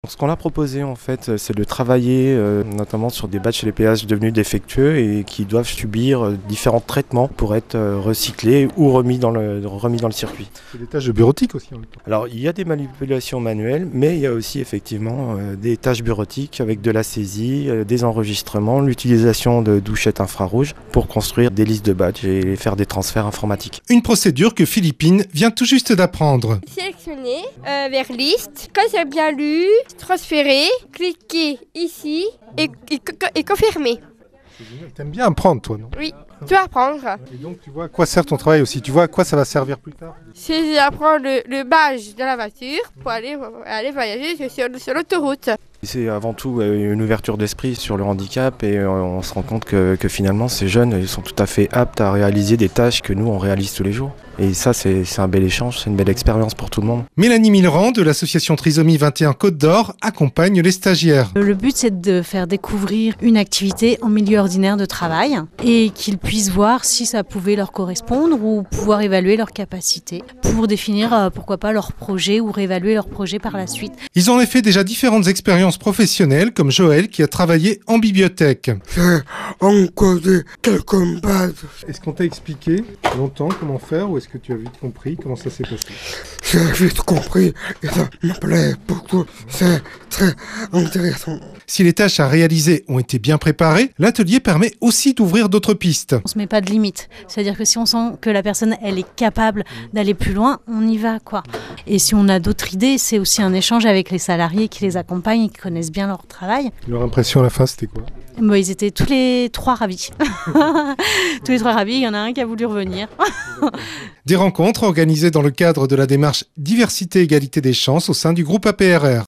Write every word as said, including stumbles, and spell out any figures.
Ce qu'on a proposé en fait, c'est de travailler euh, notamment sur des badges L P H devenus défectueux et qui doivent subir euh, différents traitements pour être euh, recyclés ou remis dans le, remis dans le circuit. C'est des tâches de bureautique aussi en même temps. Alors il y a des manipulations manuelles, mais il y a aussi effectivement euh, des tâches bureautiques avec de la saisie, euh, des enregistrements, l'utilisation de douchettes infrarouges pour construire des listes de badges et faire des transferts informatiques. Une procédure que Philippine vient tout juste d'apprendre. Sélectionner euh, vers liste, quand c'est bien lu, transférer, cliquer ici et, et, et confirmer. T'aimes bien apprendre toi, non? Oui, tu vas apprendre. Et donc tu vois à quoi sert ton travail aussi, tu vois à quoi ça va servir plus tard? C'est d'apprendre le, le badge de la voiture pour aller, aller voyager sur, sur l'autoroute. C'est avant tout une ouverture d'esprit sur le handicap et on se rend compte que, que finalement ces jeunes ils sont tout à fait aptes à réaliser des tâches que nous on réalise tous les jours. Et ça c'est, c'est un bel échange, c'est une belle expérience pour tout le monde. Mélanie Millerand de l'association Trisomie vingt et un Côte d'Or accompagne les stagiaires. Le but c'est de faire découvrir une activité en milieu ordinaire de travail et qu'ils puissent voir si ça pouvait leur correspondre ou pouvoir évaluer leurs capacités pour définir pourquoi pas leur projet ou réévaluer leur projet par la suite. Ils ont en effet déjà différentes expériences professionnelles comme Joël qui a travaillé en bibliothèque. J'ai encodé quelques bases. Est-ce qu'on t'a expliqué longtemps comment faire ou est-ce que tu as vite compris comment ça s'est passé? J'ai vite compris et ça me plaît beaucoup. C'est très intéressant. Si les tâches à réaliser ont été bien préparées, l'atelier permet aussi d'ouvrir d'autres pistes. On se met pas de limite. C'est-à-dire que si on sent que la personne elle est capable d'aller plus loin, on y va quoi. Et si on a d'autres idées, c'est aussi un échange avec les salariés qui les accompagnent et qui connaissent bien leur travail. Leur impression à la fin, c'était quoi? Bon, ils étaient tous les trois ravis. tous les trois ravis, il y en a un qui a voulu revenir. Des rencontres organisées dans le cadre de la démarche Diversité Égalité des chances au sein du groupe A P R R.